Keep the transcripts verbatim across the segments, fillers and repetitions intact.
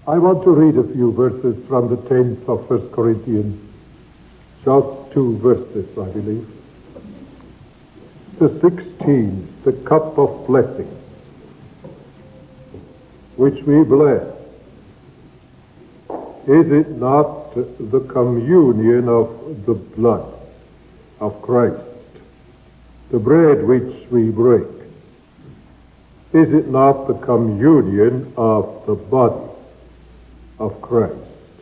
I want to read a few verses from the tenth of First Corinthians. Just two verses, I believe. The sixteenth, the cup of blessing, which we bless. Is it not the communion of the blood of Christ? The bread which we break, is it not the communion of the body of Christ?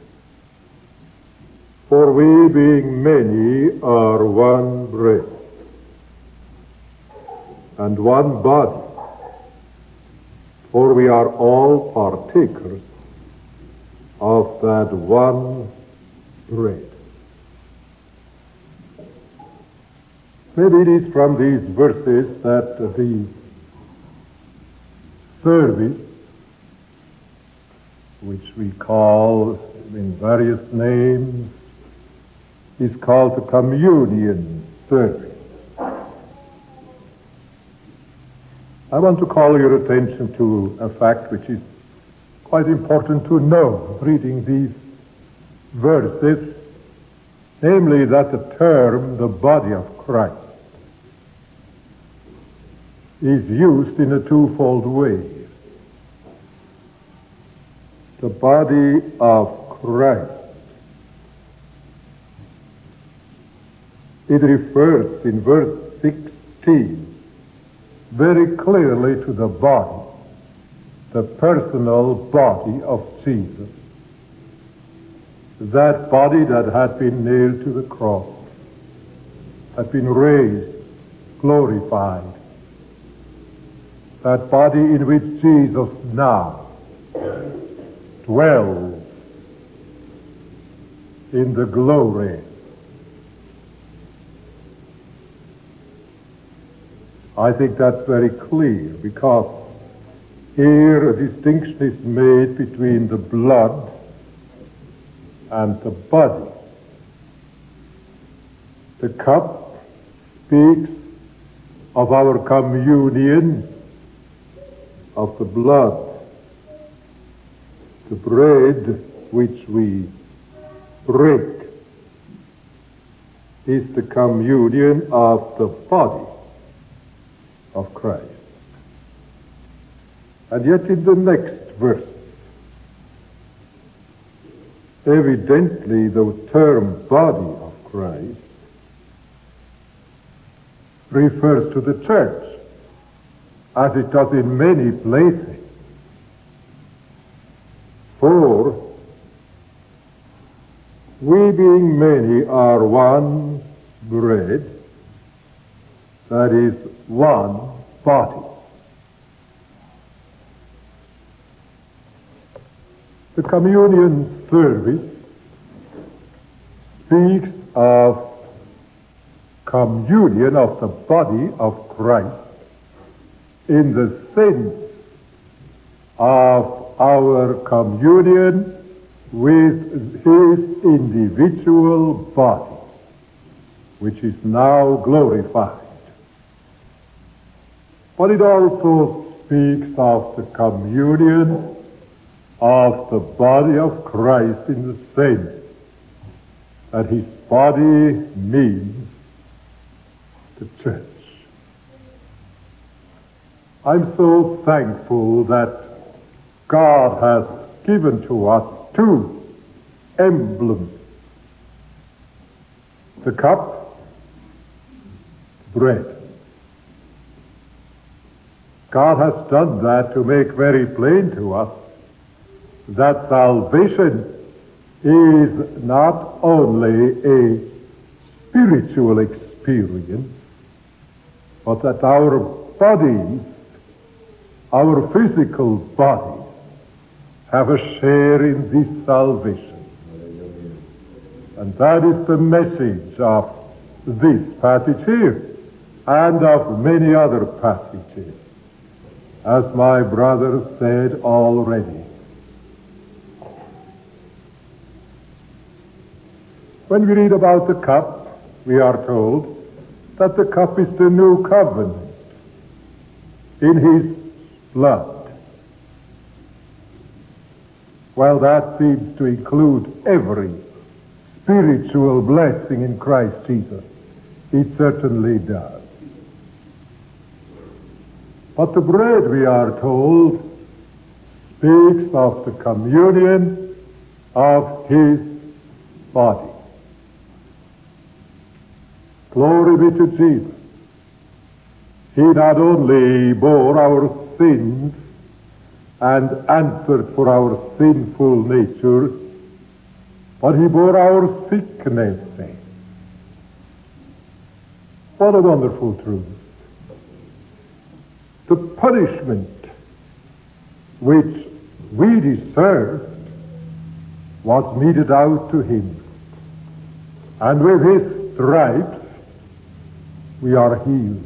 For we, being many, are one bread and one body, for we are all partakers of that one bread. Maybe it is from these verses that the service, which we call in various names, is called the communion service. I want to call your attention to a fact which is quite important to know reading these verses, namely that the term the body of Christ is used in a twofold way. The body of Christ. It refers in verse sixteen very clearly to the body, the personal body of Jesus. That body that had been nailed to the cross, had been raised, glorified. That body in which Jesus now dwells in the glory. I think that's very clear, because here a distinction is made between the blood and the body. The cup speaks of our communion of the blood. The bread which we break is the communion of the body of Christ. And yet in the next verse, evidently the term body of Christ refers to the church, as it does in many places. For we, being many, are one bread, that is, one body. The communion service speaks of communion of the body of Christ in the sense of our communion with his individual body, which is now glorified. But it also speaks of the communion of the body of Christ in the sense that his body means the church. I'm so thankful that God has given to us two emblems: the cup, bread. God has done that to make very plain to us that salvation is not only a spiritual experience, but that our bodies, our physical bodies, have a share in this salvation. And that is the message of this passage here, and of many other passages, as my brother said already. When we read about the cup, we are told that the cup is the new covenant in his blood. Well, that seems to include every spiritual blessing in Christ Jesus. It certainly does. But the bread, we are told, speaks of the communion of his body. Glory be to Jesus. He not only bore our sins and answered for our sinful nature, but he bore our sicknesses. What a wonderful truth. The punishment which we deserved was meted out to him. And with his stripes we are healed.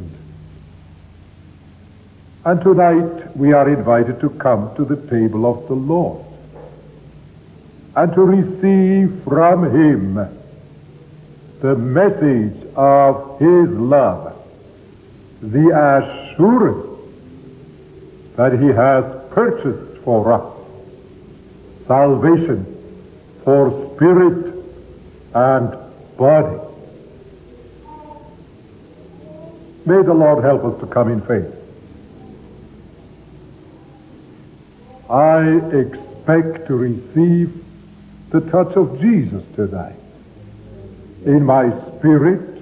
And tonight we are invited to come to the table of the Lord and to receive from him the message of his love, the assurance that he has purchased for us salvation for spirit and body. May the Lord help us to come in faith. I expect to receive the touch of Jesus tonight in my spirit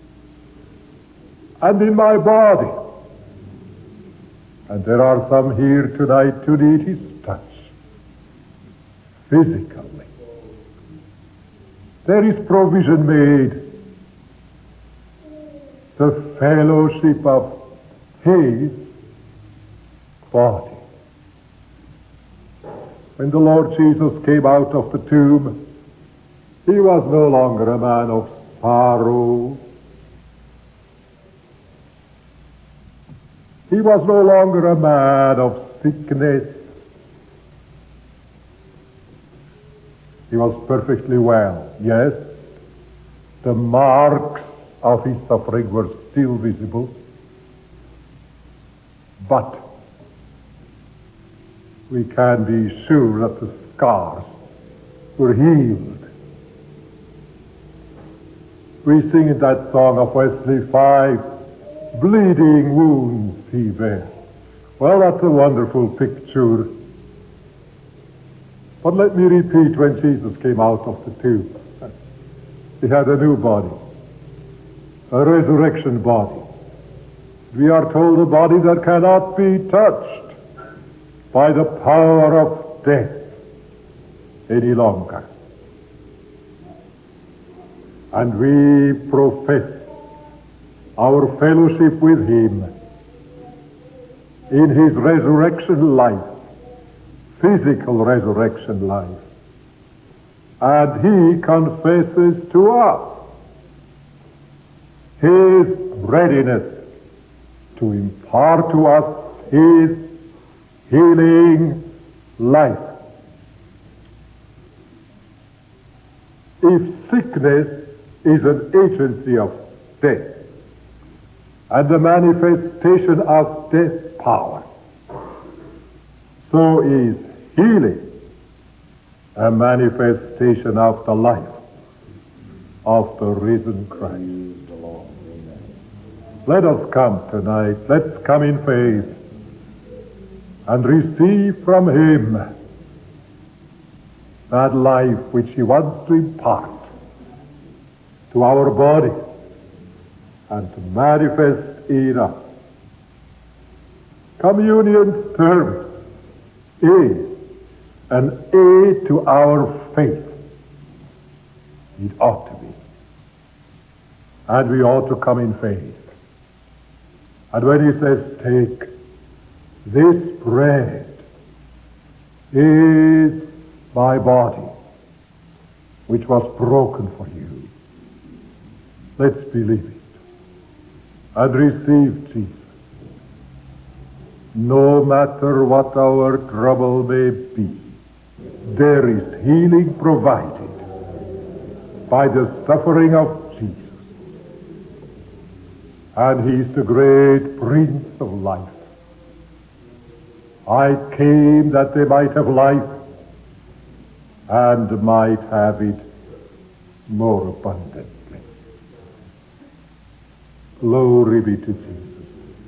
and in my body. And there are some here tonight who need his touch physically. There is provision made. The fellowship of his body. When the Lord Jesus came out of the tomb, he was no longer a man of sorrow. He was no longer a man of sickness. He was perfectly well. Yes, the marks of his suffering were still visible, but we can be sure that the scars were healed. We sing in that song of Wesley, five bleeding wounds he bare. Well, that's a wonderful picture. But let me repeat, when Jesus came out of the tomb, he had a new body, a resurrection body. We are told a body that cannot be touched by the power of death any longer. And we profess our fellowship with him in his resurrection life, physical resurrection life. And he confesses to us his readiness to impart to us his healing life. If sickness is an agency of death and the manifestation of death power, so is healing a manifestation of the life of the risen Christ. Let us come tonight, let's come in faith and receive from him that life which he wants to impart to our body and to manifest in us. Communion service is an aid to our faith. It ought to be. And we ought to come in faith. And when he says, take this bread is my body, which was broken for you. Let's believe it and receive Jesus. No matter what our trouble may be, there is healing provided by the suffering of Jesus. And he's the great Prince of life. I came that they might have life and might have it more abundantly. Glory be to Jesus.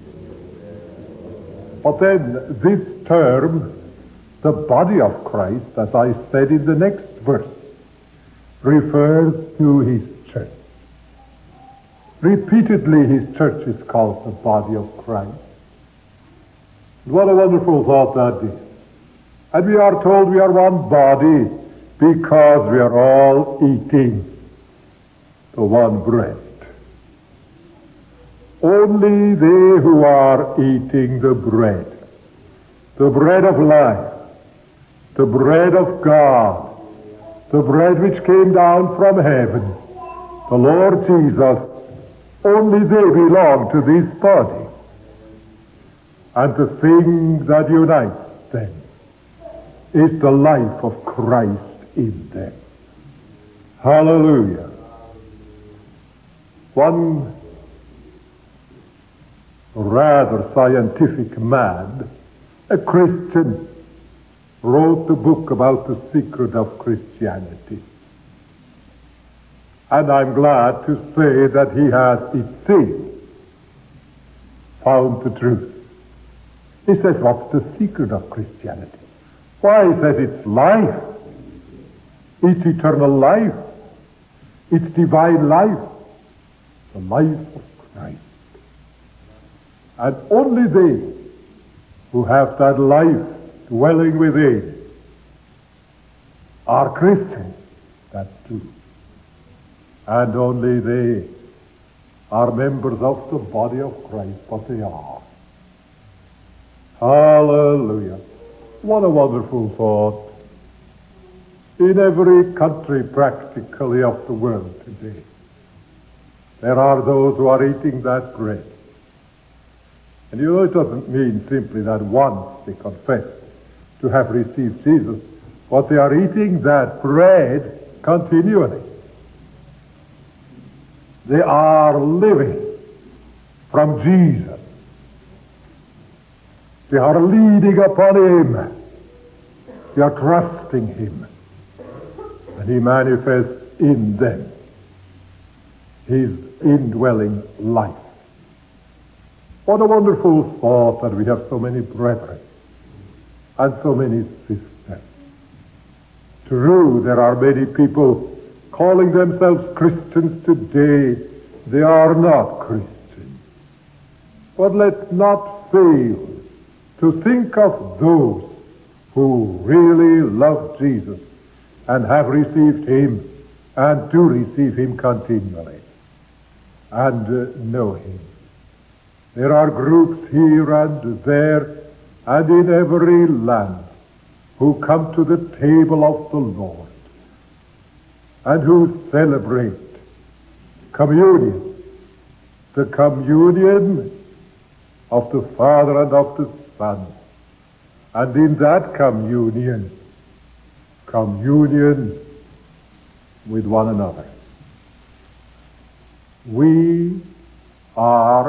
But then this term, the body of Christ, as I said in the next verse, refers to his church. Repeatedly his church is called the body of Christ. What a wonderful thought that is. And we are told we are one body because we are all eating the one bread. Only they who are eating the bread, the bread of life, the bread of God, the bread which came down from heaven, the Lord Jesus, only they belong to this body. And the thing that unites them is the life of Christ in them. Hallelujah. One rather scientific man, a Christian, wrote a book about the secret of Christianity. And I'm glad to say that he has, it seems, found the truth. He says, what's the secret of Christianity? Why, he says it's life. It's eternal life. It's divine life. The life of Christ. And only they who have that life dwelling within are Christians. That's true. And only they are members of the body of Christ, but they are. Hallelujah. What a wonderful thought. In every country practically of the world today, there are those who are eating that bread. And you know, it doesn't mean simply that once they confess to have received Jesus, but they are eating that bread continually. They are living from Jesus. They are leaning upon him. They are trusting him. And he manifests in them his indwelling life. What a wonderful thought that we have so many brethren and so many sisters. True, there are many people calling themselves Christians today. They are not Christians. But let's not fail to think of those who really love Jesus and have received him and do receive him continually and uh, know him. There are groups here and there and in every land who come to the table of the Lord and who celebrate communion, the communion of the Father and of the Son. And in that communion, communion with one another. We are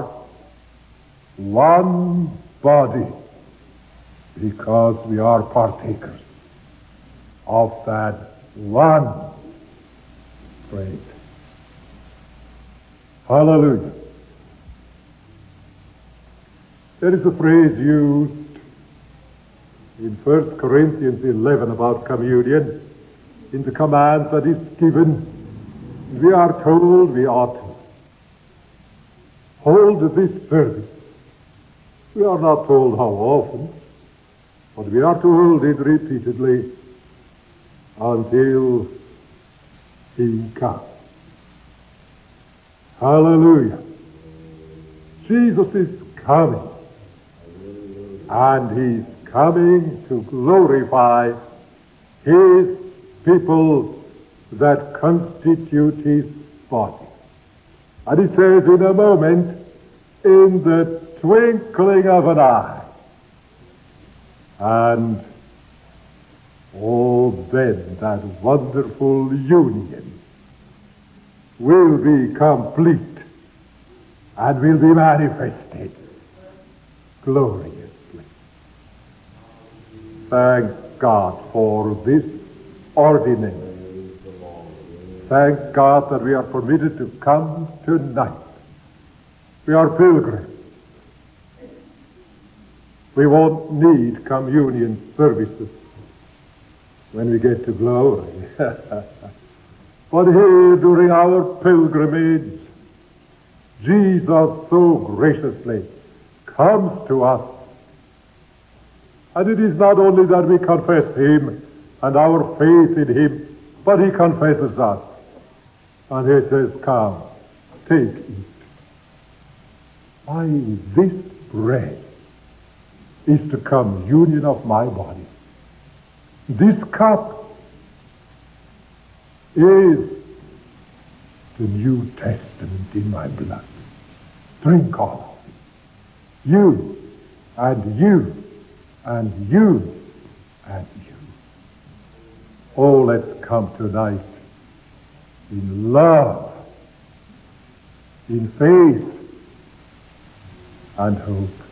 one body because we are partakers of that one bread. Hallelujah. There is a phrase used in First Corinthians eleven about communion, in the command that is given. We are told we ought to hold this service. We are not told how often, but we are to hold it repeatedly until he comes. Hallelujah. Jesus is coming, and he's coming to glorify his people that constitute his body. And he says in a moment, in the twinkling of an eye. And oh, then that wonderful union will be complete and will be manifested gloriously. Thank God for this ordinance. Thank God that we are permitted to come tonight. We are pilgrims. We won't need communion services when we get to glory. But here, during our pilgrimage, Jesus so graciously comes to us. And it is not only that we confess Him and our faith in Him, but He confesses us. And He says, come, take, eat. Why, this bread is the communion of my body. This cup is the New Testament in my blood. Drink all of it. You, and you, and you, and you. Oh, let's come tonight in love, in faith, and hope.